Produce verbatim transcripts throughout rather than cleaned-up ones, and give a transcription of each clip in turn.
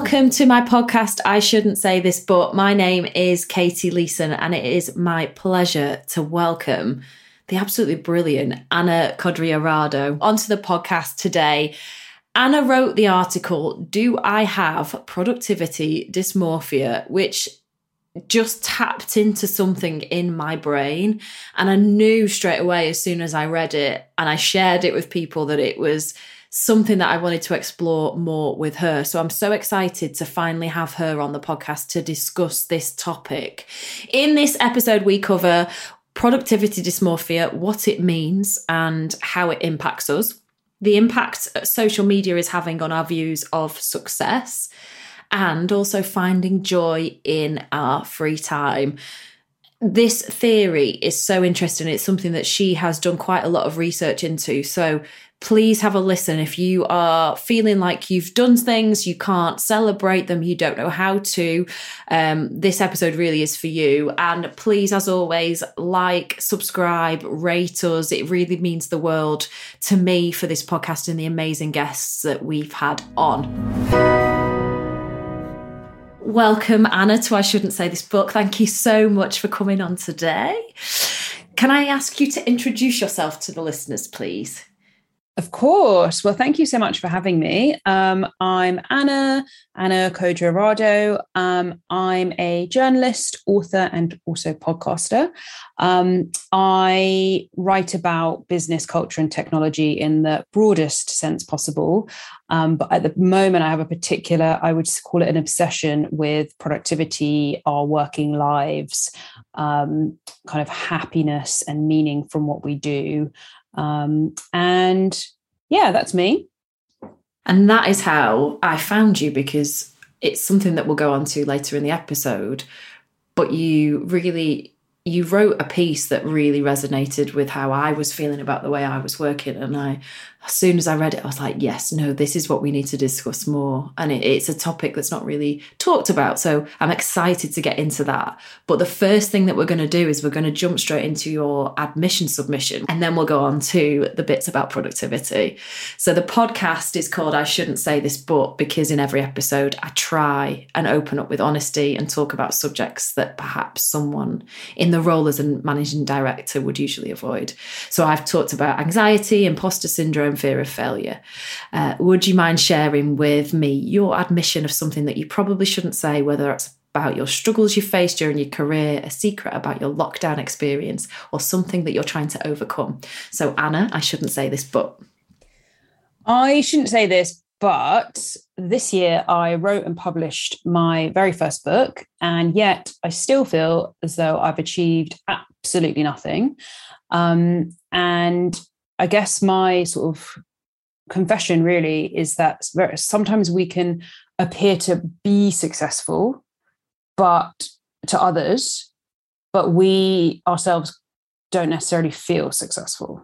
Welcome to my podcast, I Shouldn't Say This, But my name is Katie Leeson, and it is my pleasure to welcome the absolutely brilliant Anna Codrea-Rado onto the podcast today. Anna wrote the article, Do I Have Productivity Dysmorphia?, which just tapped into something in my brain. And I knew straight away as soon as I read it and I shared it with people that it was something that I wanted to explore more with her. So I'm so excited to finally have her on the podcast to discuss this topic. In this episode, we cover productivity dysmorphia, what it means and how it impacts us, the impact social media is having on our views of success, and also finding joy in our free time. This theory is so interesting. It's something that she has done quite a lot of research into. So please have a listen. If you are feeling like you've done things, you can't celebrate them, you don't know how to, um, this episode really is for you. And please, as always, like, subscribe, rate us. It really means the world to me for this podcast and the amazing guests that we've had on. Welcome, Anna, to I Shouldn't Say This Book. Thank you so much for coming on today. Can I ask you to introduce yourself to the listeners, please? Of course. Well, thank you so much for having me. Um, I'm Anna, Anna Codrea-Rado. Um, I'm a journalist, author, and also podcaster. Um, I write about business, culture, and technology in the broadest sense possible. Um, but at the moment, I have a particular, I would call it an obsession with productivity, our working lives, um, kind of happiness and meaning from what we do. Um, and yeah, that's me. And that is how I found you, because it's something that we'll go on to later in the episode. But you really, you wrote a piece that really resonated with how I was feeling about the way I was working. And I, as soon as I read it, I was like, yes, no, this is what we need to discuss more. And it, it's a topic that's not really talked about. So I'm excited to get into that. But the first thing that we're going to do is we're going to jump straight into your admission submission. And then we'll go on to the bits about productivity. So the podcast is called I Shouldn't Say This But, because in every episode, I try and open up with honesty and talk about subjects that perhaps someone in the role as a managing director would usually avoid. So I've talked about anxiety, imposter syndrome, fear of failure. Uh, would you mind sharing with me your admission of something that you probably shouldn't say, whether it's about your struggles you faced during your career, a secret about your lockdown experience, or something that you're trying to overcome? So Anna, I shouldn't say this, but... I shouldn't say this, but this year I wrote and published my very first book, and yet I still feel as though I've achieved absolutely nothing. Um, and I guess my sort of confession really is that sometimes we can appear to be successful, but to others, but we ourselves don't necessarily feel successful.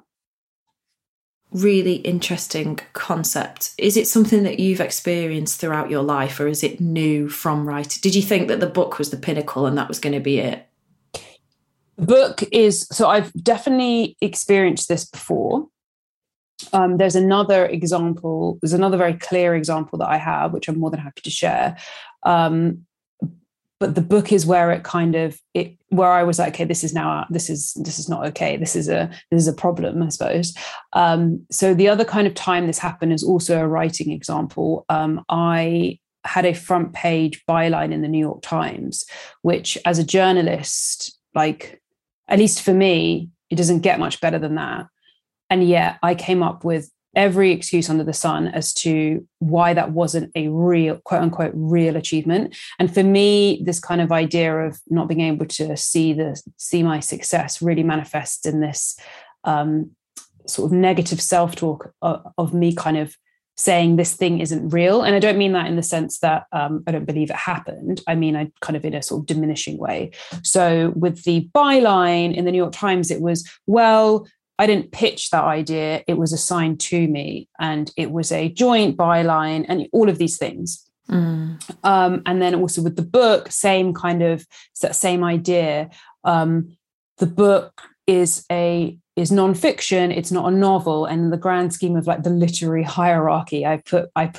Really interesting concept. Is it something that you've experienced throughout your life, or is it new from writing? Did you think that the book was the pinnacle and that was going to be it? The book is, so I've definitely experienced this before. Um, there's another example, there's another very clear example that I have, which I'm more than happy to share. Um, but the book is where it kind of, it, where I was like, okay, this is now, this is, this is not okay. This is a, this is a problem, I suppose. Um, so the other kind of time this happened is also a writing example. Um, I had a front page byline in the New York Times, which as a journalist, like, at least for me, it doesn't get much better than that. And yet I came up with every excuse under the sun as to why that wasn't a real, quote unquote, real achievement. And for me, this kind of idea of not being able to see the see my success really manifests in this um, sort of negative self-talk of, of me kind of saying this thing isn't real. And I don't mean that in the sense that um, I don't believe it happened. I mean, I kind of in a sort of diminishing way. So with the byline in the New York Times, it was, well, I didn't pitch that idea. It was assigned to me, and it was a joint byline and all of these things. Mm. Um, and then also with the book, same kind of that same idea. Um, the book is a is nonfiction. It's not a novel. And in the grand scheme of like the literary hierarchy, I put I put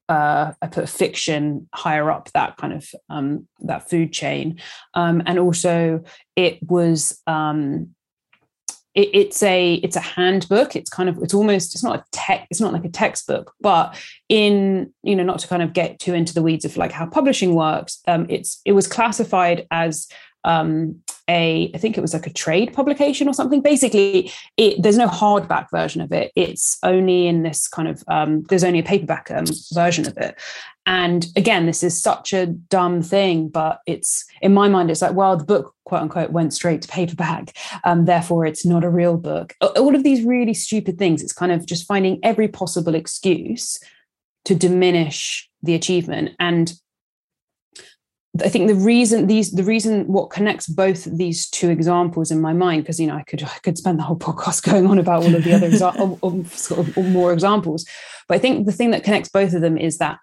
uh, I put fiction higher up that kind of um, that food chain, um, and also it was um, it, it's a it's a handbook. It's kind of it's almost it's not a tech it's not like a textbook, but in you know not to kind of get too into the weeds of like how publishing works. Um, it's it was classified as um, a, I think it was like a trade publication or something. Basically, it, there's no hardback version of it. It's only in this kind of, um, there's only a paperback um, version of it. And again, this is such a dumb thing, but it's, in my mind, it's like, well, the book, quote unquote, went straight to paperback. Um, therefore, it's not a real book. All of these really stupid things. It's kind of just finding every possible excuse to diminish the achievement. And I think the reason these, the reason what connects both these two examples in my mind, because, you know, I could, I could spend the whole podcast going on about all of the other exa- or, or sort of or more examples. But I think the thing that connects both of them is that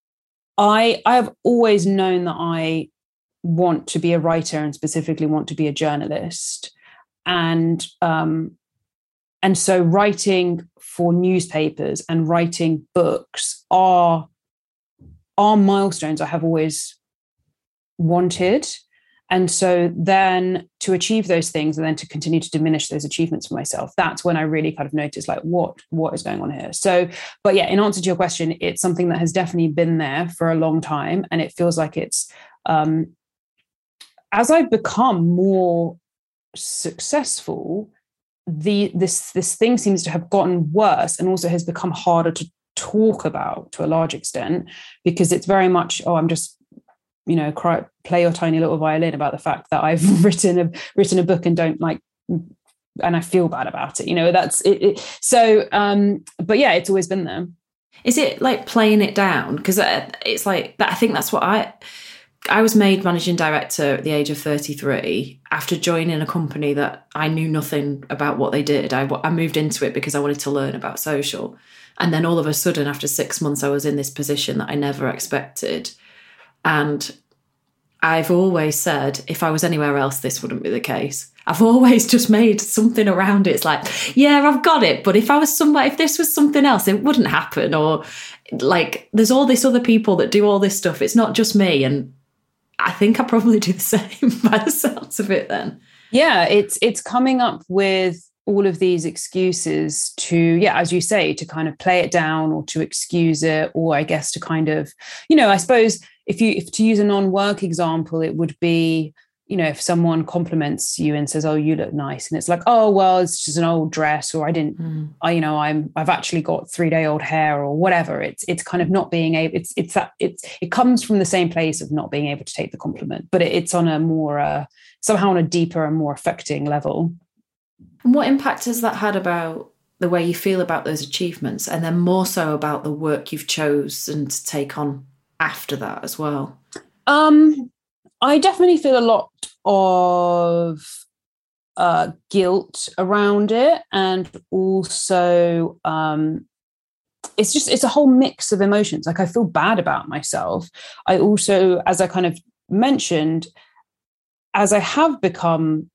I, I have always known that I want to be a writer and specifically want to be a journalist. And, um, and so writing for newspapers and writing books are, are milestones I have always wanted. And so then to achieve those things and then to continue to diminish those achievements for myself, that's when I really kind of noticed like what what is going on here. So, but yeah, in answer to your question, it's something that has definitely been there for a long time. And it feels like it's um as I've become more successful, the this this thing seems to have gotten worse and also has become harder to talk about to a large extent, because it's very much, oh, I'm just you know, cry, play your tiny little violin about the fact that I've written a written a book and don't like, and I feel bad about it. You know, that's it. it so, um, but yeah, it's always been there. Is it like playing it down? Because it's like that. I think that's what I. I was made managing director at the age of thirty-three after joining a company that I knew nothing about what they did. I, I moved into it because I wanted to learn about social, and then all of a sudden, after six months, I was in this position that I never expected. And I've always said, if I was anywhere else, this wouldn't be the case. I've always just made something around it. It's like, yeah, I've got it. But if I was somewhere, if this was something else, it wouldn't happen. Or like, there's all this other people that do all this stuff. It's not just me. And I think I probably do the same by the sounds of it then. Yeah, it's it's coming up with all of these excuses to, yeah, as you say, to kind of play it down or to excuse it, or I guess to kind of, you know, I suppose if you, if to use a non-work example, it would be, you know, if someone compliments you and says, oh, you look nice. And it's like, oh, well, it's just an old dress, or I didn't, mm. I, you know, I'm, I've actually got three day old hair or whatever. It's, it's kind of not being able, it's, it's that it's, it comes from the same place of not being able to take the compliment, but it, it's on a more, uh, somehow on a deeper and more affecting level. And what impact has that had about the way you feel about those achievements, and then more so about the work you've chosen to take on after that as well? Um, I definitely feel a lot of uh, guilt around it, and also um, it's just it's a whole mix of emotions. Like I feel bad about myself. I also, as I kind of mentioned, as I have become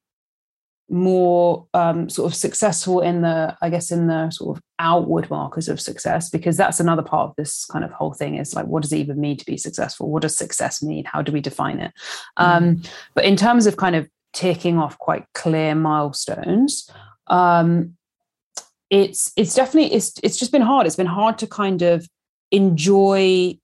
more um, sort of successful in the, I guess, in the sort of outward markers of success, because that's another part of this kind of whole thing is like, what does it even mean to be successful? What does success mean? How do we define it? Mm. Um, but in terms of kind of ticking off quite clear milestones, um, it's it's definitely, it's it's just been hard. It's been hard to kind of enjoy,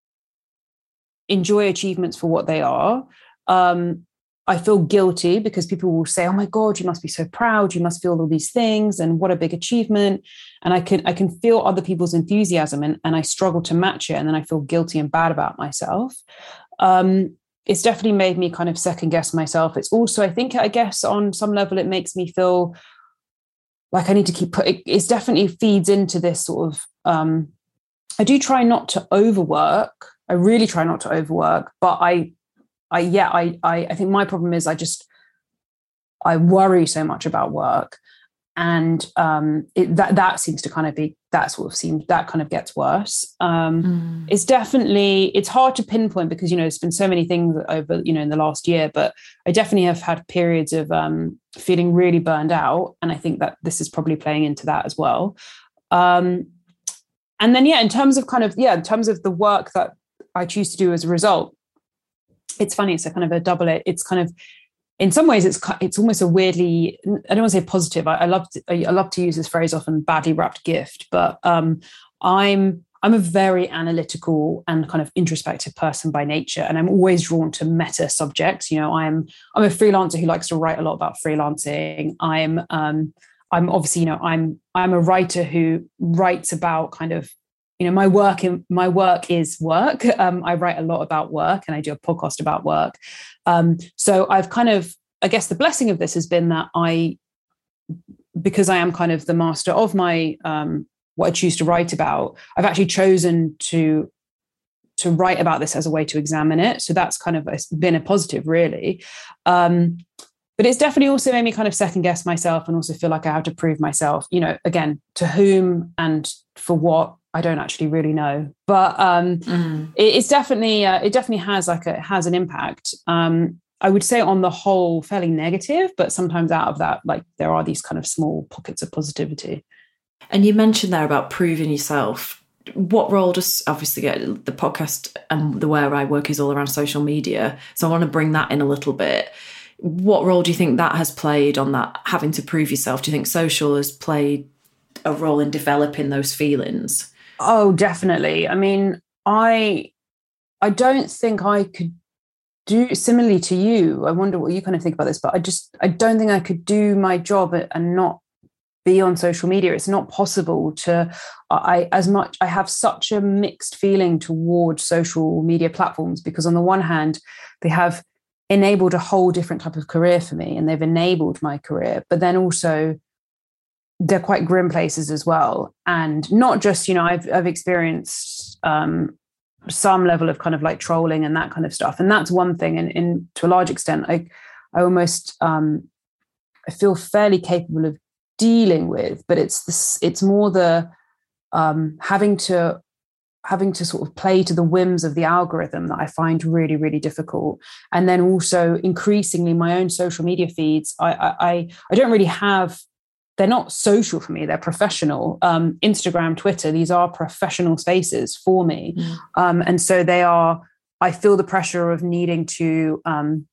enjoy achievements for what they are. Um, I feel guilty because people will say, oh my God, you must be so proud. You must feel all these things and what a big achievement. And I can I can feel other people's enthusiasm and, and I struggle to match it. And then I feel guilty and bad about myself. Um, it's definitely made me kind of second guess myself. It's also, I think, I guess on some level, it makes me feel like I need to keep putting, it definitely feeds into this sort of, um, I do try not to overwork. I really try not to overwork, but I, I, yeah, I, I, I think my problem is I just, I worry so much about work, and um, it, that that seems to kind of be that sort of seems that kind of gets worse. Um, mm. It's definitely it's hard to pinpoint because you know there's been so many things over you know in the last year, but I definitely have had periods of um, feeling really burned out, and I think that this is probably playing into that as well. Um, and then, yeah, in terms of kind of, yeah, in terms of the work that I choose to do as a result, it's funny. It's a kind of a double, it's kind of, in some ways, it's it's almost a weirdly, I don't want to say positive. I, I love to, I love to use this phrase often, badly wrapped gift. But um, I'm I'm a very analytical and kind of introspective person by nature, and I'm always drawn to meta subjects. You know, I'm I'm a freelancer who likes to write a lot about freelancing. I'm um, I'm obviously, you know, I'm I'm a writer who writes about kind of, you know, my work in my work is work. Um, I write a lot about work, and I do a podcast about work. Um, so I've kind of, I guess the blessing of this has been that I, because I am kind of the master of my, um, what I choose to write about, I've actually chosen to, to write about this as a way to examine it. So that's kind of been a positive, really. Um, but it's definitely also made me kind of second guess myself, and also feel like I have to prove myself, you know, again, to whom and for what, I don't actually really know, but um, mm. it, it's definitely uh, it definitely has like a, it has an impact. Um, I would say on the whole fairly negative, but sometimes out of that, like there are these kind of small pockets of positivity. And you mentioned there about proving yourself. What role does, obviously, get the podcast and the where I work is all around social media, so I want to bring that in a little bit. What role do you think that has played on that having to prove yourself? Do you think social has played a role in developing those feelings? Oh, definitely. I mean, I I don't think I could do, similarly to you, I wonder what you kind of think about this, but I just, I don't think I could do my job and not be on social media. It's not possible to, I, as much, I have such a mixed feeling towards social media platforms, because on the one hand, they have enabled a whole different type of career for me, and they've enabled my career, but then also they're quite grim places as well. And not just, you know, I've I've experienced um, some level of kind of like trolling and that kind of stuff. And that's one thing. And, and to a large extent, I I almost um, I feel fairly capable of dealing with. But it's this, it's more the um, having to having to sort of play to the whims of the algorithm that I find really, really difficult. And then also increasingly my own social media feeds, I I I don't really have. They're not social for me, they're professional. Um, Instagram, Twitter, these are professional spaces for me. Mm. Um, and so they are, I feel the pressure of needing to um,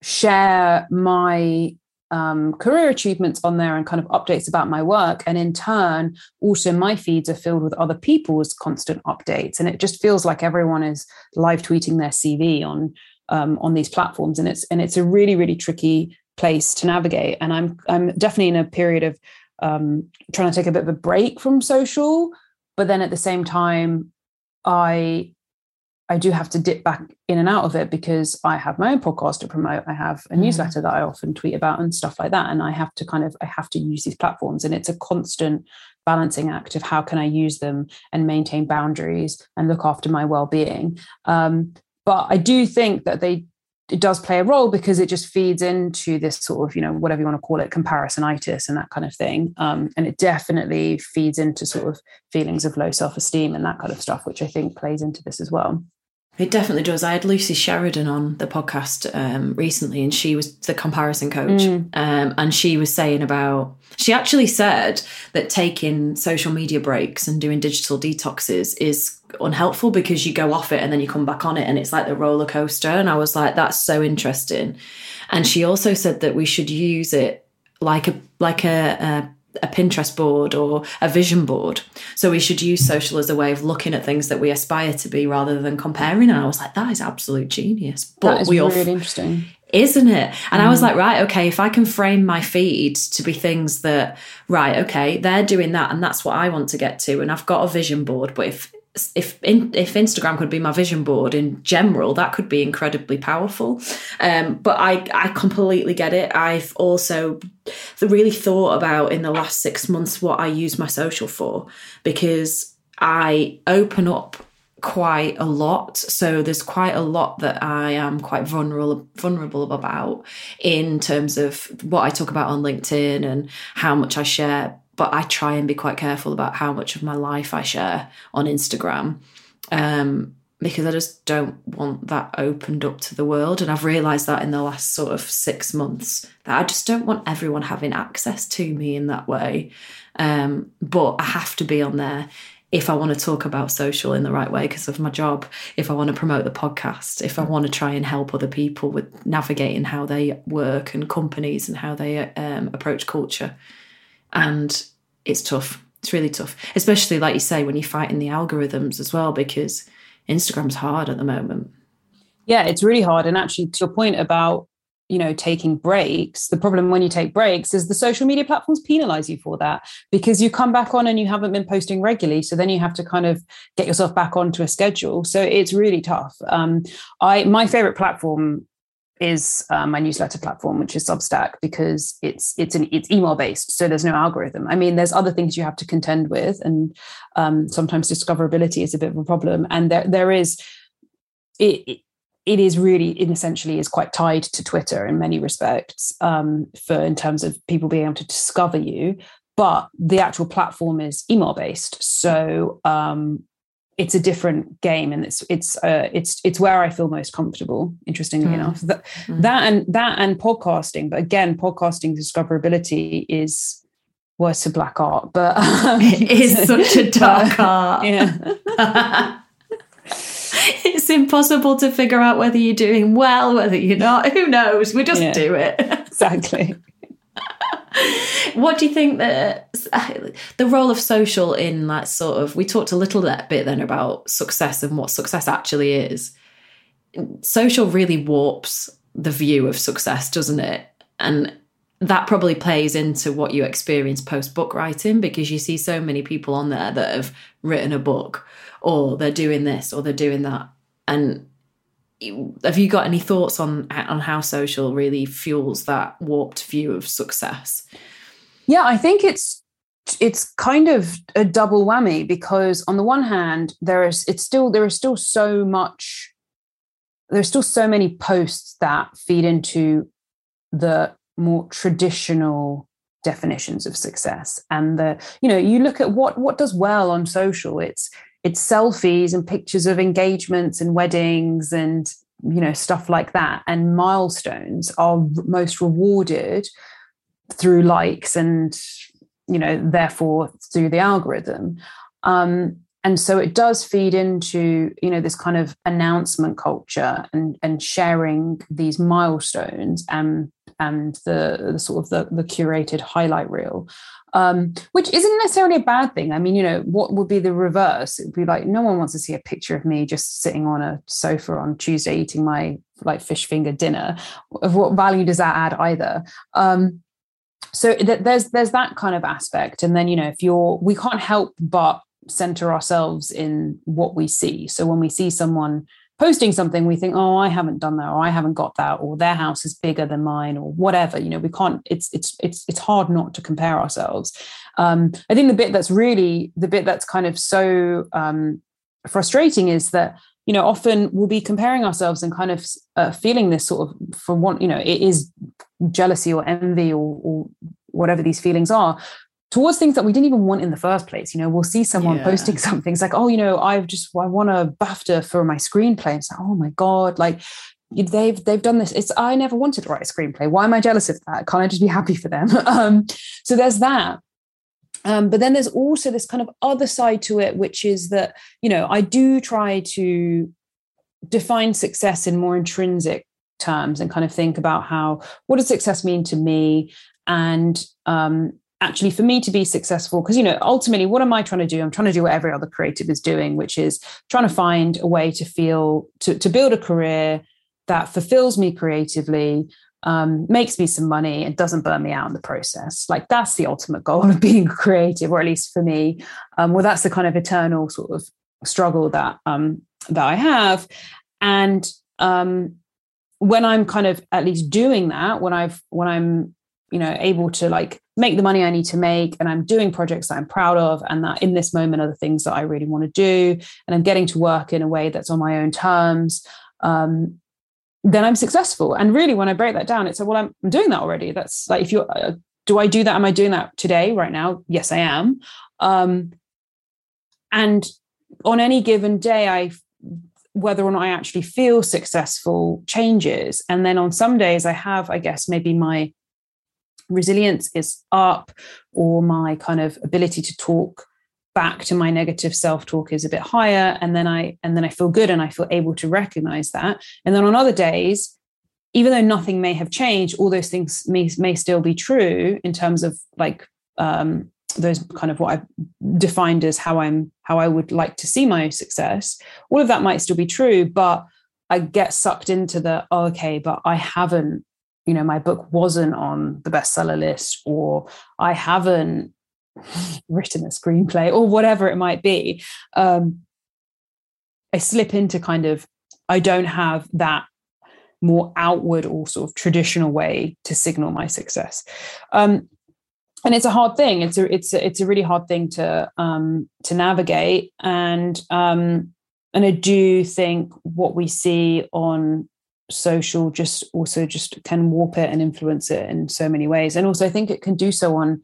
share my um, career achievements on there and kind of updates about my work. And in turn, also my feeds are filled with other people's constant updates. And it just feels like everyone is live tweeting their C V on um, on these platforms. And it's and it's a really, really tricky place to navigate. And I'm I'm definitely in a period of um, trying to take a bit of a break from social, but then at the same time, I I do have to dip back in and out of it, because I have my own podcast to promote. I have a mm. newsletter that I often tweet about and stuff like that. And I have to kind of, I have to use these platforms, and it's a constant balancing act of how can I use them and maintain boundaries and look after my well-being. Um, but I do think that they it does play a role, because it just feeds into this sort of, you know, whatever you want to call it, comparisonitis and that kind of thing. Um, and it definitely feeds into sort of feelings of low self-esteem and that kind of stuff, which I think plays into this as well. It definitely does. I had Lucy Sheridan on the podcast um, recently, and she was the comparison coach. Mm. Um, and she was saying about, she actually said that taking social media breaks and doing digital detoxes is unhelpful, because you go off it and then you come back on it, and it's like the roller coaster. And I was like, that's so interesting. And she also said that we should use it like a like a, a a Pinterest board or a vision board. So we should use social as a way of looking at things that we aspire to be, rather than comparing. And I was like, that is absolute genius. But that is we really f- interesting. Isn't it? And mm. I was like, right, okay, if I can frame my feed to be things that, right, okay, they're doing that and that's what I want to get to, and I've got a vision board, but if if in, if Instagram could be my vision board in general, that could be incredibly powerful. Um, but I, I completely get it. I've also really thought about in the last six months what I use my social for, because I open up quite a lot. So there's quite a lot that I am quite vulnerable vulnerable about in terms of what I talk about on LinkedIn and how much I share. But I try and be quite careful about how much of my life I share on Instagram, um, because I just don't want that opened up to the world. And I've realised that in the last sort of six months that I just don't want everyone having access to me in that way. Um, but I have to be on there if I want to talk about social in the right way because of my job, if I want to promote the podcast, if I want to try and help other people with navigating how they work and companies and how they um, approach culture. And it's tough. It's really tough, especially like you say, when you're fighting the algorithms as well, because Instagram's hard at the moment. Yeah, it's really hard. And actually, to your point about, you know, taking breaks, the problem when you take breaks is the social media platforms penalize you for that, because you come back on and you haven't been posting regularly. So then you have to kind of get yourself back onto a schedule. So it's really tough. Um, I my favorite platform is uh, my newsletter platform, which is Substack, because it's it's an it's email based, so there's no algorithm. I mean, there's other things you have to contend with, and um, sometimes discoverability is a bit of a problem. And there there is it. it it is really, in essentially, is quite tied to Twitter in many respects, um, for in terms of people being able to discover you. But the actual platform is email based, so um, it's a different game, and it's it's uh, it's it's where I feel most comfortable. Interestingly mm. enough, that mm. that and that and podcasting. But again, podcasting discoverability is well, it's a black art, but um, it is such a dark art. Yeah. It's impossible to figure out whether you're doing well, whether you're not. Who knows? We just yeah, do it. Exactly. What do you think that the role of social in that sort of, we talked a little bit then about success and what success actually is. Social really warps the view of success, doesn't it? And that probably plays into what you experience post-book writing, because you see so many people on there that have written a book, or they're doing this, or they're doing that. And have you got any thoughts on on how social really fuels that warped view of success? Yeah, I think it's it's kind of a double whammy, because on the one hand, there is it's still there is still so much there's still so many posts that feed into the more traditional definitions of success. And the, you know, you look at what what does well on social, it's it's selfies and pictures of engagements and weddings and, you know, stuff like that. And milestones are most rewarded through likes and, you know, therefore through the algorithm. Um, and so it does feed into, you know, this kind of announcement culture and, and sharing these milestones and and the, the sort of the, the curated highlight reel, um, which isn't necessarily a bad thing. I mean, you know, what would be the reverse? It would be like, no one wants to see a picture of me just sitting on a sofa on Tuesday eating my like fish finger dinner. Of what value does that add either? Um, so th- there's there's that kind of aspect. And then, you know, if you're, we can't help but center ourselves in what we see. So when we see someone posting something, we think, oh, I haven't done that, or I haven't got that, or their house is bigger than mine, or whatever. You know, we can't, it's it's it's it's hard not to compare ourselves. Um, I think the bit that's really, the bit that's kind of so um, frustrating is that, you know, often we'll be comparing ourselves and kind of uh, feeling this sort of, for one, you know, it is jealousy or envy or, or whatever these feelings are, towards things that we didn't even want in the first place. You know, we'll see someone yeah. posting something. It's like, oh, you know, I've just, I won a BAFTA for my screenplay. It's like, oh my God, like they've, they've done this. It's, I never wanted to write a screenplay. Why am I jealous of that? Can't I just be happy for them? um, so there's that. Um, but then there's also this kind of other side to it, which is that, you know, I do try to define success in more intrinsic terms and kind of think about how, what does success mean to me? And, um, actually for me to be successful, because, you know, ultimately, what am I trying to do? I'm trying to do what every other creative is doing, which is trying to find a way to feel, to, to build a career that fulfills me creatively, um, makes me some money and doesn't burn me out in the process. Like that's the ultimate goal of being creative, or at least for me. Um, well, that's the kind of eternal sort of struggle that, um, that I have. And um, when I'm kind of at least doing that, when I've, when I'm, you know, able to like make the money I need to make, and I'm doing projects that I'm proud of, and that in this moment are the things that I really want to do, and I'm getting to work in a way that's on my own terms, um, then I'm successful. And really, when I break that down, it's like, well, I'm, I'm doing that already. That's like, if you're, uh, do I do that? Am I doing that today, right now? Yes, I am. Um, and on any given day, I, whether or not I actually feel successful changes. And then on some days I have, I guess, maybe my resilience is up, or my kind of ability to talk back to my negative self-talk is a bit higher, and then I and then I feel good and I feel able to recognize that. And then on other days, even though nothing may have changed, all those things may, may still be true in terms of like um, those kind of what I've defined as how I'm how I would like to see my success. All of that might still be true, but I get sucked into the, oh, okay, but I haven't, you know, my book wasn't on the bestseller list, or I haven't written a screenplay, or whatever it might be. Um, I slip into kind of, I don't have that more outward or sort of traditional way to signal my success. Um, and it's a hard thing. It's a, it's a, it's a really hard thing to, um, to navigate. And, um, and I do think what we see on social just also just can warp it and influence it in so many ways. And also I think it can do so on,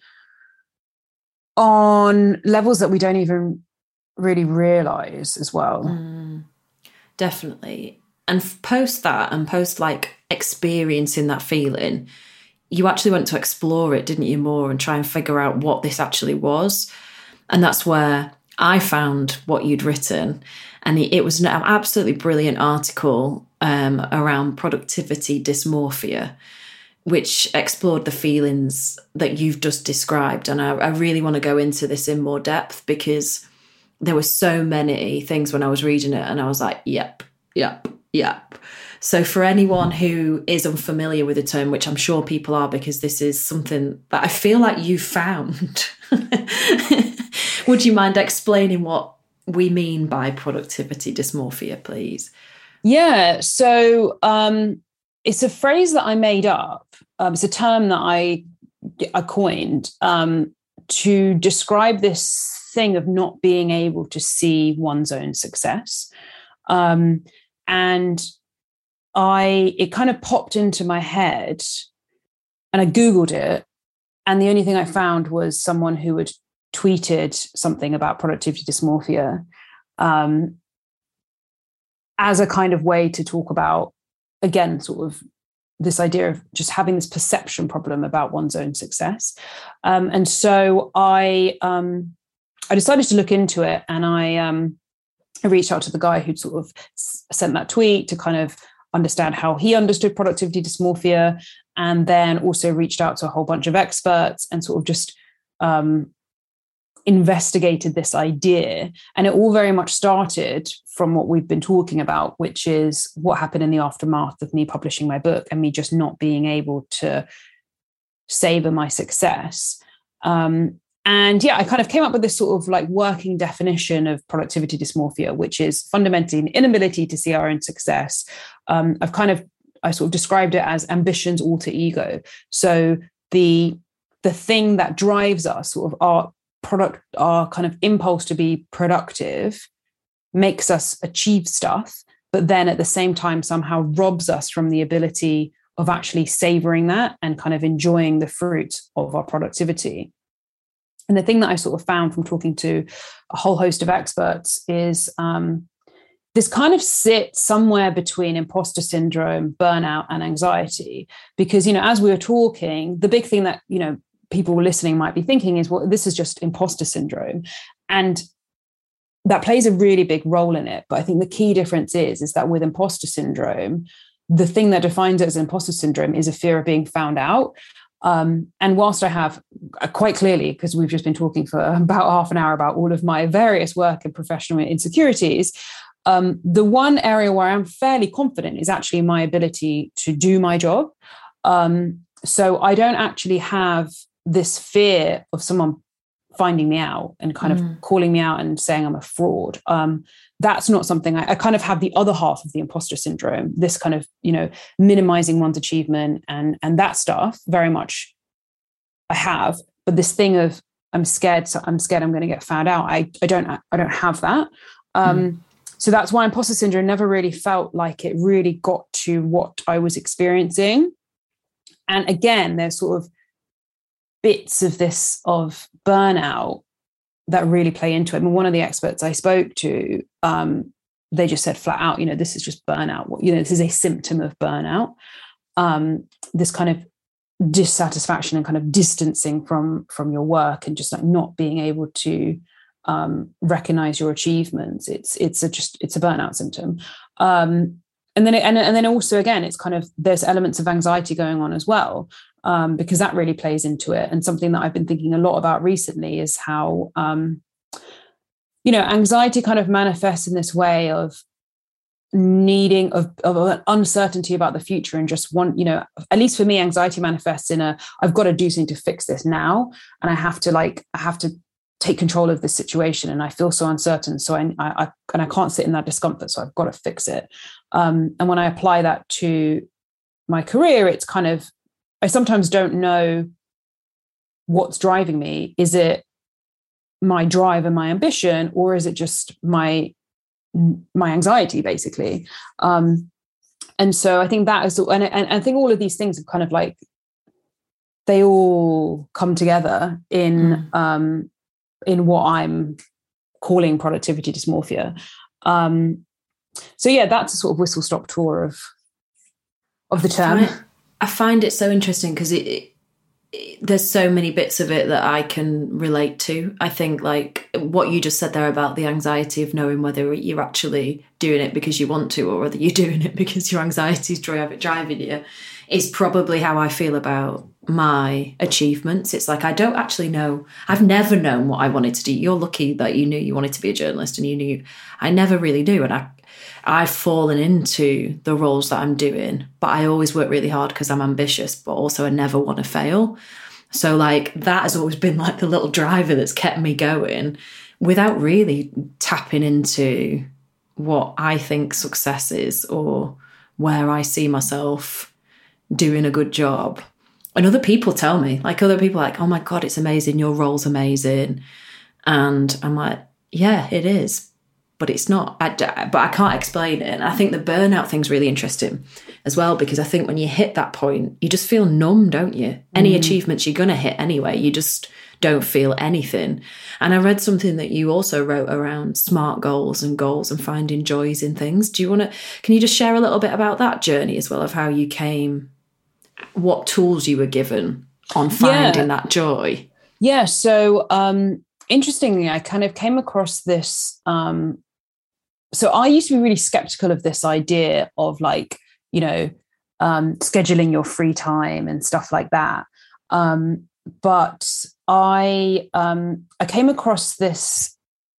on levels that we don't even really realize as well. Mm, definitely. And post that and post like experiencing that feeling, you actually went to explore it, didn't you, more, and try and figure out what this actually was. And that's where I found what you'd written. And it was an absolutely brilliant article um, around productivity dysmorphia, which explored the feelings that you've just described. And I, I really want to go into this in more depth, because there were so many things when I was reading it and I was like, yep, yep, yep. So for anyone who is unfamiliar with the term, which I'm sure people are, because this is something that I feel like you found, would you mind explaining what we mean by productivity dysmorphia, please? Yeah. So um, it's a phrase that I made up. Um, it's a term that I, I coined um, to describe this thing of not being able to see one's own success. Um, and I, it kind of popped into my head and I Googled it. And the only thing I found was someone who had tweeted something about productivity dysmorphia um, as a kind of way to talk about, again, sort of this idea of just having this perception problem about one's own success. Um, and so I, um, I decided to look into it, and I, um, I reached out to the guy who'd sort of sent that tweet to kind of understand how he understood productivity dysmorphia, and then also reached out to a whole bunch of experts and sort of just um, investigated this idea. And it all very much started from what we've been talking about, which is what happened in the aftermath of me publishing my book and me just not being able to savor my success. Um, And yeah, I kind of came up with this sort of like working definition of productivity dysmorphia, which is fundamentally an inability to see our own success. Um, I've kind of, I sort of described it as ambition's alter ego. So the, the thing that drives us, sort of our product, our kind of impulse to be productive, makes us achieve stuff, but then at the same time somehow robs us from the ability of actually savoring that and kind of enjoying the fruit of our productivity. And the thing that I sort of found from talking to a whole host of experts is um, this kind of sits somewhere between imposter syndrome, burnout, and anxiety. Because, you know, as we were talking, the big thing that, you know, people listening might be thinking is, well, this is just imposter syndrome. And that plays a really big role in it. But I think the key difference is, is that with imposter syndrome, the thing that defines it as imposter syndrome is a fear of being found out. Um, and whilst I have uh, quite clearly, because we've just been talking for about half an hour about all of my various work and professional insecurities, um, the one area where I'm fairly confident is actually my ability to do my job. Um, so I don't actually have this fear of someone finding me out and kind mm. of calling me out and saying I'm a fraud. Um, that's not something I, I kind of have the other half of the imposter syndrome, this kind of, you know, minimizing one's achievement and, and that stuff very much I have, but this thing of I'm scared, so I'm scared I'm going to get found out. I, I don't, I don't have that. Um, mm. So that's why imposter syndrome never really felt like it really got to what I was experiencing. And again, there's sort of bits of this of burnout that really play into it. I mean, one of the experts I spoke to, um, they just said flat out, you know, this is just burnout. You know, this is a symptom of burnout. Um, this kind of dissatisfaction and kind of distancing from, from your work and just like not being able to um, recognize your achievements. It's it's a just it's a burnout symptom. Um, and then it, and and then also again, it's kind of there's elements of anxiety going on as well, um, because that really plays into it. And something that I've been thinking a lot about recently is how um, you know, anxiety kind of manifests in this way of needing of, of an uncertainty about the future, and just want, you know, at least for me, anxiety manifests in a I've got to do something to fix this now, and I have to like I have to take control of this situation, and I feel so uncertain, so I, I, I and I can't sit in that discomfort, so I've got to fix it. Um, and when I apply that to my career, it's kind of I sometimes don't know what's driving me. Is it my drive and my ambition, or is it just my my anxiety, basically? Um, and so I think that is, and, and I think all of these things have kind of like, they all come together in, mm. um, in what I'm calling productivity dysmorphia. Um, so yeah, that's a sort of whistle stop tour of, of the term. I find, I find it so interesting because it, it there's so many bits of it that I can relate to. I think like what you just said there about the anxiety of knowing whether you're actually doing it because you want to, or whether you're doing it because your anxiety is driving you, is probably how I feel about my achievements. It's like, I don't actually know. I've never known what I wanted to do. You're lucky that you knew you wanted to be a journalist, and you knew. I never really knew. And I, I've fallen into the roles that I'm doing, but I always work really hard because I'm ambitious, but also I never want to fail. So like that has always been like the little driver that's kept me going without really tapping into what I think success is, or where I see myself doing a good job. And other people tell me, like other people are like, oh my God, it's amazing. Your role's amazing. And I'm like, yeah, it is. But it's not, I, but I can't explain it. And I think the burnout thing's really interesting as well, because I think when you hit that point, you just feel numb, don't you? Any mm. achievements you're going to hit anyway, you just don't feel anything. And I read something that you also wrote around SMART goals and goals and finding joys in things. Do you want to, can you just share a little bit about that journey as well, of how you came, what tools you were given on finding yeah. that joy? Yeah. So um, interestingly, I kind of came across this, um, so I used to be really skeptical of this idea of like, you know, um, scheduling your free time and stuff like that. Um, but I um, I came across this.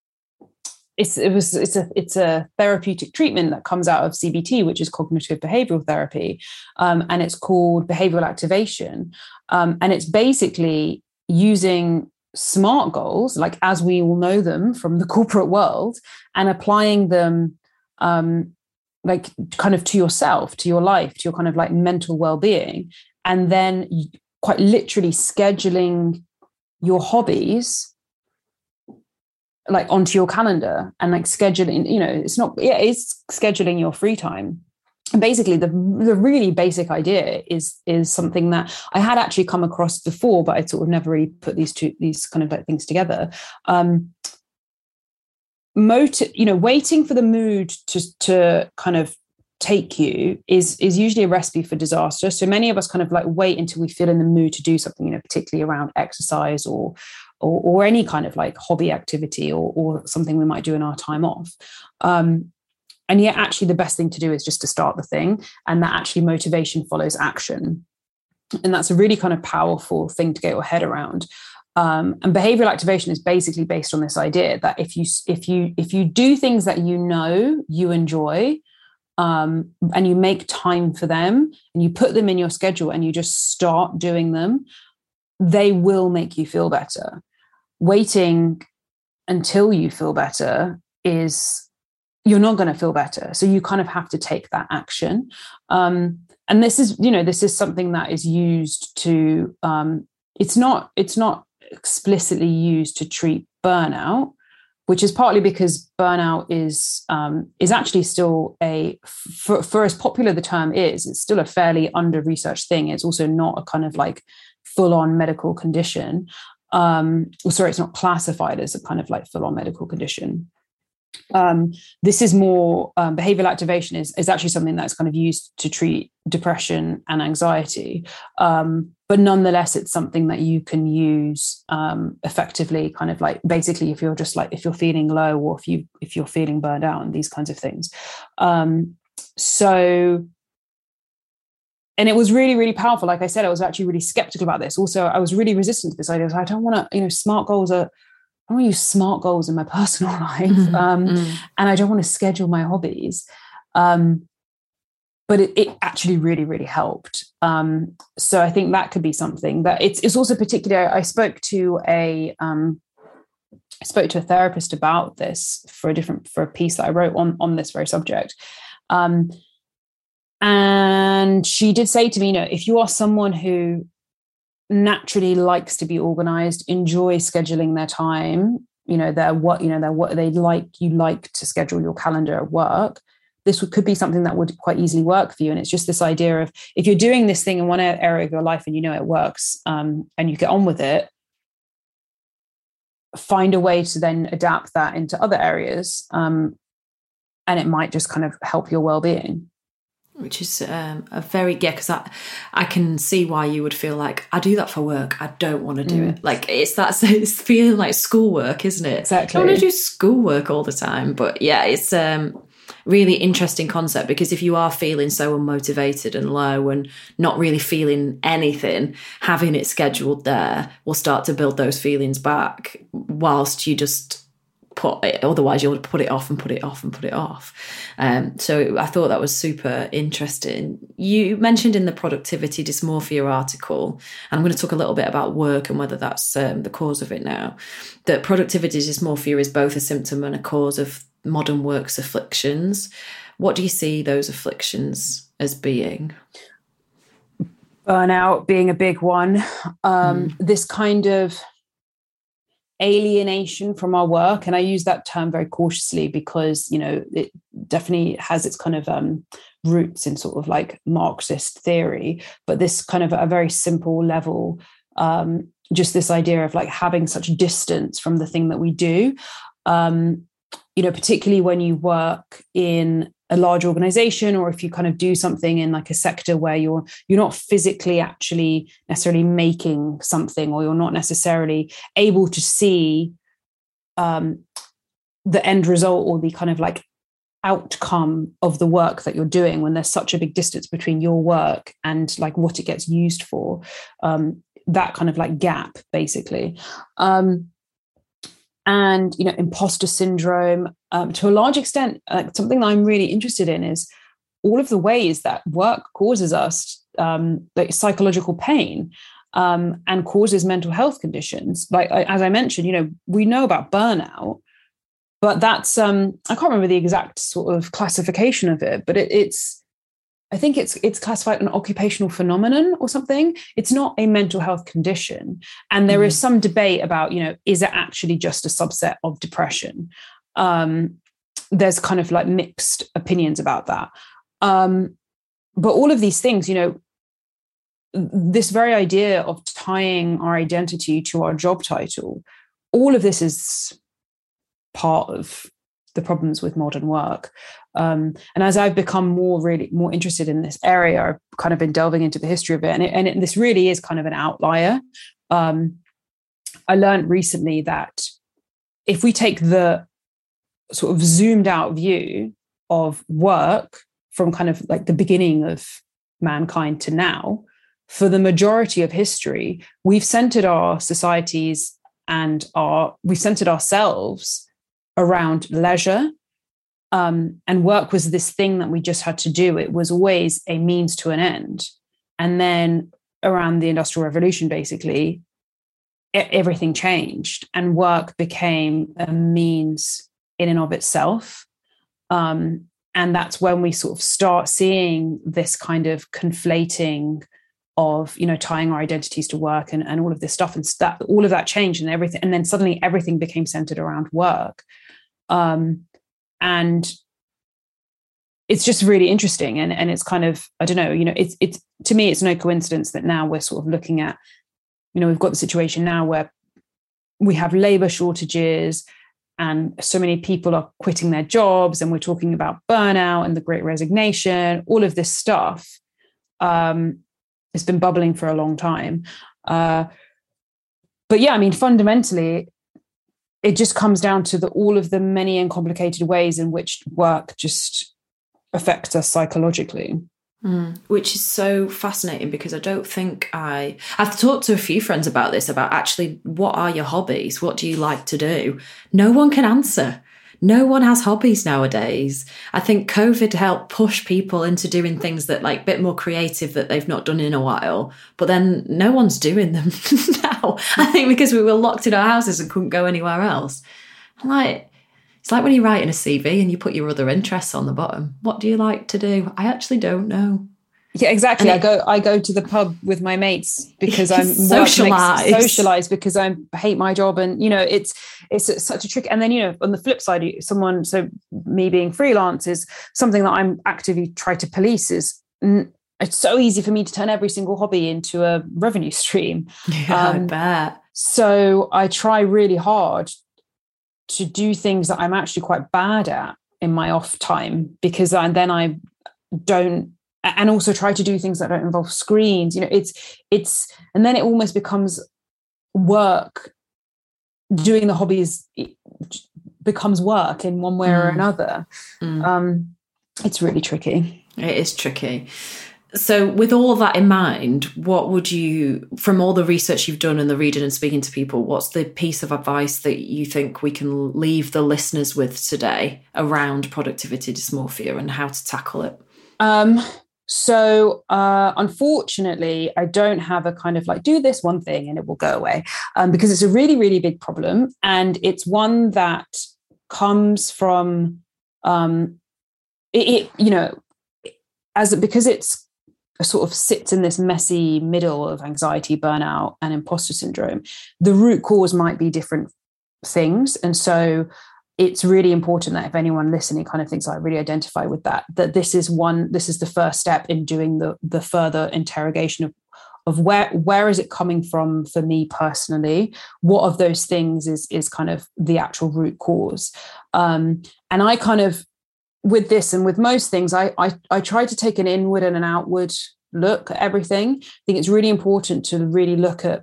It's it was it's a it's a therapeutic treatment that comes out of C B T, which is cognitive behavioral therapy, um, and it's called behavioral activation, um, and it's basically using SMART goals, like as we all know them from the corporate world, and applying them um, like kind of to yourself, to your life, to your kind of like mental well-being, and then quite literally scheduling your hobbies like onto your calendar, and like scheduling, you know, it's not, yeah, it's scheduling your free time. And basically the, the really basic idea is, is something that I had actually come across before, but I sort of never really put these two, these kind of like things together. Um, motive, you know, waiting for the mood to, to kind of take you is, is usually a recipe for disaster. So many of us kind of like wait until we feel in the mood to do something, you know, particularly around exercise or, or, or any kind of like hobby activity, or, or something we might do in our time off. Um, And yet actually the best thing to do is just to start the thing, and that actually motivation follows action. And that's a really kind of powerful thing to get your head around. Um, and behavioral activation is basically based on this idea that if you if you if you do things that you know you enjoy, um, and you make time for them, and you put them in your schedule, and you just start doing them, they will make you feel better. Waiting until you feel better is, you're not going to feel better. So you kind of have to take that action. Um, and this is, you know, this is something that is used to, um, it's not, it's not explicitly used to treat burnout, which is partly because burnout is, um, is actually still a, for, for as popular the term is, it's still a fairly under-researched thing. It's also not a kind of like full-on medical condition. Um, or sorry, it's not classified as a kind of like full-on medical condition. Um, this is more um, behavioral activation is, is actually something that's kind of used to treat depression and anxiety. Um, but nonetheless, it's something that you can use um, effectively, kind of like basically if you're just like, if you're feeling low or if you, if you're feeling burned out and these kinds of things. Um, so, and it was really, really powerful. Like I said, I was actually really skeptical about this. Also, I was really resistant to this idea. I don't want to, you know, SMART goals are, I don't want to use SMART goals in my personal life. Mm-hmm. Um, mm. And I don't want to schedule my hobbies. Um, but it, it actually really, really helped. Um, so I think that could be something that it's, it's also particularly, I spoke to a, um, I spoke to a therapist about this for a different, for a piece that I wrote on, on this very subject. Um, and she did say to me, you know, if you are someone who naturally likes to be organized, enjoy scheduling their time, you know, their what, you know, their what they like, you like to schedule your calendar at work, this could be something that would quite easily work for you. And it's just this idea of, if you're doing this thing in one area of your life and you know it works, um, and you get on with it, find a way to then adapt that into other areas. Um, and it might just kind of help your well-being. Which is um, a very, yeah, because I, I can see why you would feel like, I do that for work, I don't want to do Mm. it. Like, it's that, it's feeling like schoolwork, isn't it? Exactly. I don't want to do schoolwork all the time. But yeah, it's um really interesting concept, because if you are feeling so unmotivated and low and not really feeling anything, having it scheduled there will start to build those feelings back, whilst you just put it, otherwise you'll put it off and put it off and put it off. Um, so I thought that was super interesting. You mentioned in the productivity dysmorphia article, and I'm going to talk a little bit about work and whether that's um, the cause of it now, that productivity dysmorphia is both a symptom and a cause of modern work's afflictions. What do you see those afflictions as being? Burnout being a big one. Um, Mm. This kind of alienation from our work. And I use that term very cautiously because, you know, it definitely has its kind of um, roots in sort of like Marxist theory, but this kind of at a very simple level, um, just this idea of like having such distance from the thing that we do. Um, you know, particularly when you work in a large organization, or if you kind of do something in like a sector where you're you're not physically actually necessarily making something, or you're not necessarily able to see um, the end result or the kind of like outcome of the work that you're doing, when there's such a big distance between your work and like what it gets used for, um, that kind of like gap basically. Um, and, you know, imposter syndrome, um, to a large extent, like something that I'm really interested in is all of the ways that work causes us um, like psychological pain um, and causes mental health conditions. Like, I, as I mentioned, you know, we know about burnout, but that's, um, I can't remember the exact sort of classification of it, but it, it's, I think it's it's classified an occupational phenomenon or something. It's not a mental health condition. And there mm. is some debate about, you know, is it actually just a subset of depression? Um, there's kind of like mixed opinions about that. Um, but all of these things, you know, this very idea of tying our identity to our job title, all of this is part of the problems with modern work. Um, and as I've become more really more interested in this area, I've kind of been delving into the history of it. And, it, and it, this really is kind of an outlier. Um, I learned recently that if we take the sort of zoomed out view of work from kind of like the beginning of mankind to now, for the majority of history, we've centered our societies and our, we've centered ourselves around leisure. Um, and work was this thing that we just had to do. It was always a means to an end. And then around the Industrial Revolution, basically, everything changed and work became a means in and of itself. Um, and that's when we sort of start seeing this kind of conflating of, you know, tying our identities to work and, and all of this stuff, and that, all of that changed and everything. And then suddenly everything became centered around work. Um, and it's just really interesting. And, and it's kind of, I don't know, you know, it's, it's, to me, it's no coincidence that now we're sort of looking at, you know, we've got the situation now where we have labor shortages and so many people are quitting their jobs, and we're talking about burnout and the Great Resignation, all of this stuff. Um, it's been bubbling for a long time. Uh, but yeah, I mean, fundamentally, it just comes down to the, all of the many and complicated ways in which work just affects us psychologically. Mm, which is so fascinating, because I don't think I... I've talked to a few friends about this, about actually, what are your hobbies? What do you like to do? No one can answer. No one has hobbies nowadays. I think COVID helped push people into doing things that, like, a bit more creative that they've not done in a while. But then no one's doing them now. I think because we were locked in our houses and couldn't go anywhere else. I'm like, it's like when you write in a C V and you put your other interests on the bottom. What do you like to do? I actually don't know. Yeah, exactly. And I it, go I go to the pub with my mates because I'm socialized. socialized because I hate my job, and you know it's it's such a trick. And then, you know, on the flip side, someone so me being freelance is something that I'm actively trying to police. Is it's so easy for me to turn every single hobby into a revenue stream. Yeah, um, I bet. So I try really hard to do things that I'm actually quite bad at in my off time, because I, then I don't. And also try to do things that don't involve screens. You know, it's, it's, and then it almost becomes work. Doing the hobbies becomes work in one way mm. or another. Mm. Um, it's really tricky. It is tricky. So with all of that in mind, what would you, from all the research you've done and the reading and speaking to people, what's the piece of advice that you think we can leave the listeners with today around productivity dysmorphia and how to tackle it? Um, So, uh, unfortunately, I don't have a kind of like, do this one thing and it will go away, um, because it's a really, really big problem. And it's one that comes from, um, it, it you know, as because it's a sort of sits in this messy middle of anxiety, burnout, and imposter syndrome. The root cause might be different things. And so it's really important that if anyone listening kind of thinks I really identify with that, that this is one, this is the first step in doing the the further interrogation of, of where where is it coming from for me personally? What of those things is is kind of the actual root cause? Um, and I kind of, with this and with most things, I, I I try to take an inward and an outward look at everything. I think it's really important to really look at,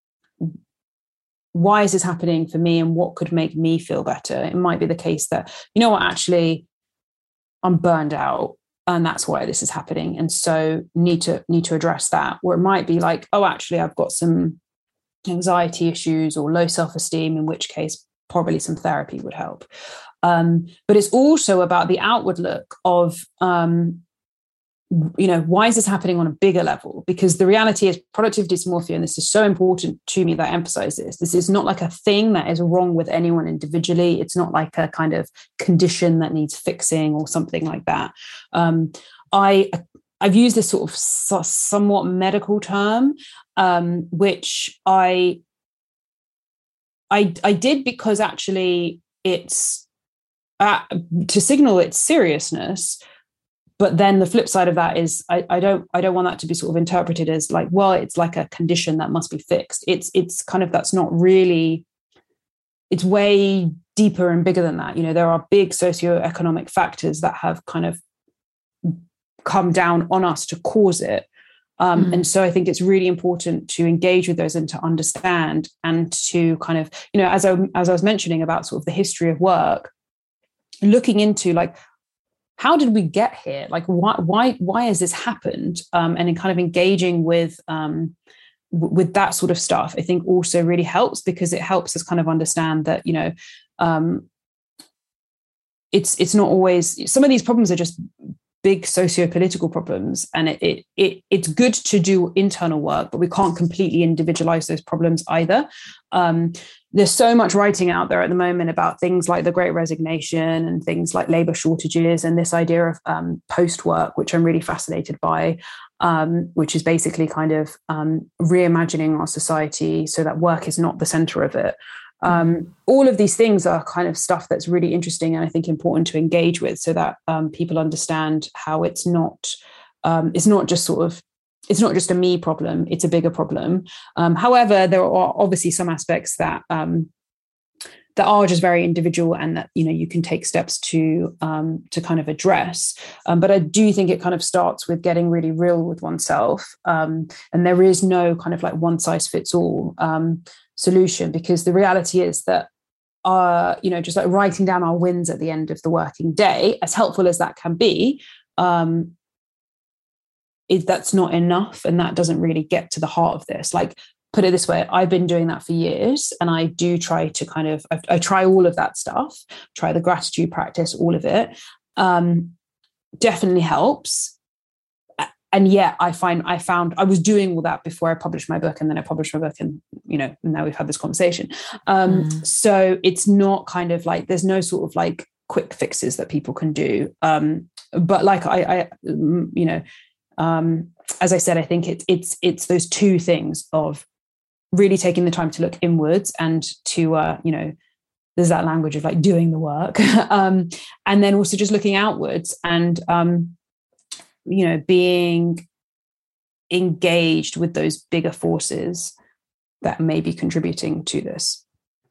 why is this happening for me and what could make me feel better? It might be the case that, you know what, actually, I'm burned out and that's why this is happening. And so need to need to address that. Or it might be like, oh, actually, I've got some anxiety issues or low self-esteem, in which case probably some therapy would help. Um, but it's also about the outward look of, um, you know, why is this happening on a bigger level? Because the reality is productivity dysmorphia, and this is so important to me that I emphasize this, this is not like a thing that is wrong with anyone individually. It's not like a kind of condition that needs fixing or something like that. Um, I, I've used this sort of somewhat medical term, um, which I, I, I did because actually it's uh, to signal its seriousness. But then the flip side of that is I, I don't I don't want that to be sort of interpreted as like, well, it's like a condition that must be fixed. It's it's kind of, that's not really, it's way deeper and bigger than that. You know, there are big socioeconomic factors that have kind of come down on us to cause it. Um, mm. And so I think it's really important to engage with those and to understand and to kind of, you know, as I, as I was mentioning about sort of the history of work, looking into like, how did we get here? Like, why, why, why has this happened? Um, and in kind of engaging with, um, w- with that sort of stuff, I think also really helps, because it helps us kind of understand that, you know, um, it's, it's not always, some of these problems are just big socio-political problems, and it, it, it it's good to do internal work, but we can't completely individualize those problems either. Um, there's so much writing out there at the moment about things like the Great Resignation and things like labor shortages and this idea of um, post-work, which I'm really fascinated by, um, which is basically kind of um, reimagining our society so that work is not the center of it. Um, all of these things are kind of stuff that's really interesting and I think important to engage with, so that um, people understand how it's not, um, it's not just sort of, it's not just a me problem, it's a bigger problem. Um, however, there are obviously some aspects that um, that are just very individual and that, you know, you can take steps to um, to kind of address. Um, but I do think it kind of starts with getting really real with oneself. Um, and there is no kind of like one size fits all um, solution, because the reality is that, uh, you know, just like writing down our wins at the end of the working day, as helpful as that can be, um, is that's not enough. And that doesn't really get to the heart of this. Like, put it this way, I've been doing that for years, and I do try to kind of, I, I try all of that stuff, try the gratitude practice, all of it. Um, definitely helps. And yet I find, I found I was doing all that before I published my book, and then I published my book, and, you know, now we've had this conversation. Um, mm. So it's not kind of like, there's no sort of like quick fixes that people can do. Um, but like I, I, you know, um, as I said, I think it's, it's, it's those two things of really taking the time to look inwards and to, uh, you know, there's that language of like doing the work. um, and then also just looking outwards and, um, you know, being engaged with those bigger forces that may be contributing to this.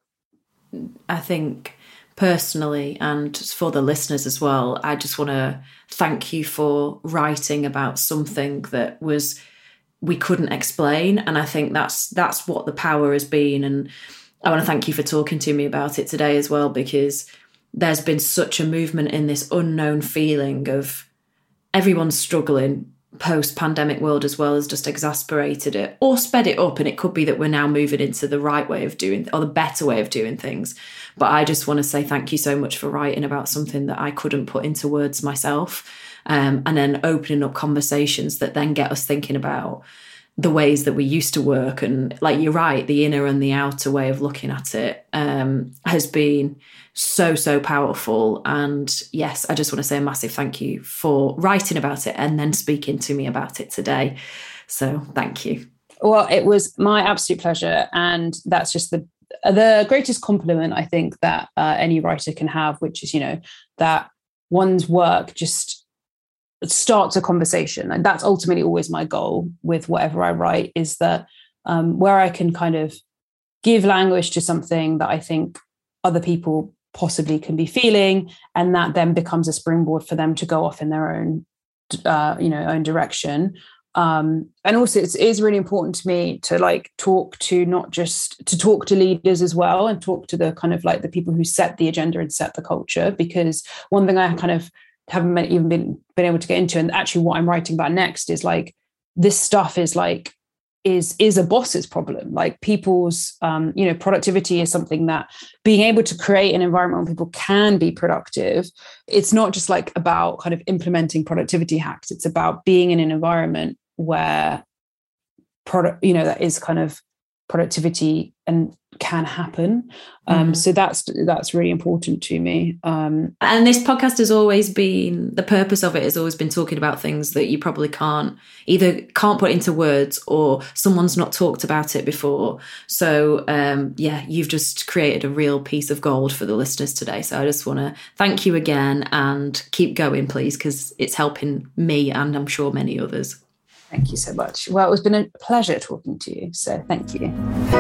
I think personally, and for the listeners as well, I just want to thank you for writing about something that was, we couldn't explain. And I think that's that's what the power has been. And I want to thank you for talking to me about it today as well, because there's been such a movement in this unknown feeling of everyone's struggling. Post-pandemic world as well has just exasperated it or sped it up. And it could be that we're now moving into the right way of doing, or the better way of doing things. But I just want to say thank you so much for writing about something that I couldn't put into words myself. Um, and then opening up conversations that then get us thinking about the ways that we used to work. And like, you're right, the inner and the outer way of looking at it um, has been so, so powerful. And yes, I just want to say a massive thank you for writing about it and then speaking to me about it today. So thank you. Well, it was my absolute pleasure. And that's just the the greatest compliment I think that uh, any writer can have, which is, you know, that one's work just starts a conversation. And that's ultimately always my goal with whatever I write, is that um, where I can kind of give language to something that I think other people possibly can be feeling, and that then becomes a springboard for them to go off in their own, uh, you know, own direction. Um, and also it's, it is really important to me to like talk to, not just to talk to leaders as well, and talk to the kind of like the people who set the agenda and set the culture. Because one thing I kind of haven't even been, been able to get into, and actually what I'm writing about next, is like, this stuff is like, is, is a boss's problem. Like people's, um, you know, productivity is something that being able to create an environment where people can be productive. It's not just like about kind of implementing productivity hacks. It's about being in an environment where product, you know, that is kind of productivity and can happen. Um, mm. So that's that's really important to me. Um, and this podcast has always been, the purpose of it has always been talking about things that you probably can't either can't put into words, or someone's not talked about it before. So um, yeah, you've just created a real piece of gold for the listeners today. So I just want to thank you again, and keep going, please, because it's helping me and I'm sure many others. Thank you so much. Well, it's been a pleasure talking to you. So thank you.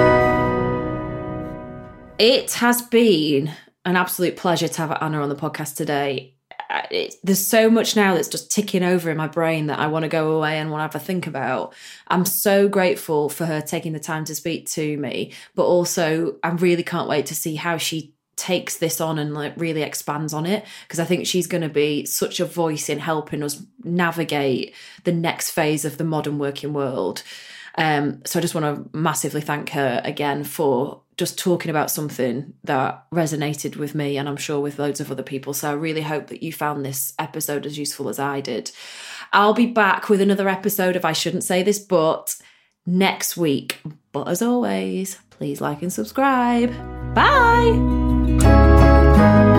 It has been an absolute pleasure to have Anna on the podcast today. It, there's so much now that's just ticking over in my brain that I want to go away and want to have a think about. I'm so grateful for her taking the time to speak to me, but also I really can't wait to see how she takes this on and like really expands on it, because I think she's going to be such a voice in helping us navigate the next phase of the modern working world. Um, so I just want to massively thank her again for just talking about something that resonated with me, and I'm sure with loads of other people. So I really hope that you found this episode as useful as I did. I'll be back with another episode of I Shouldn't Say This But next week. But as always, please like and subscribe. Bye.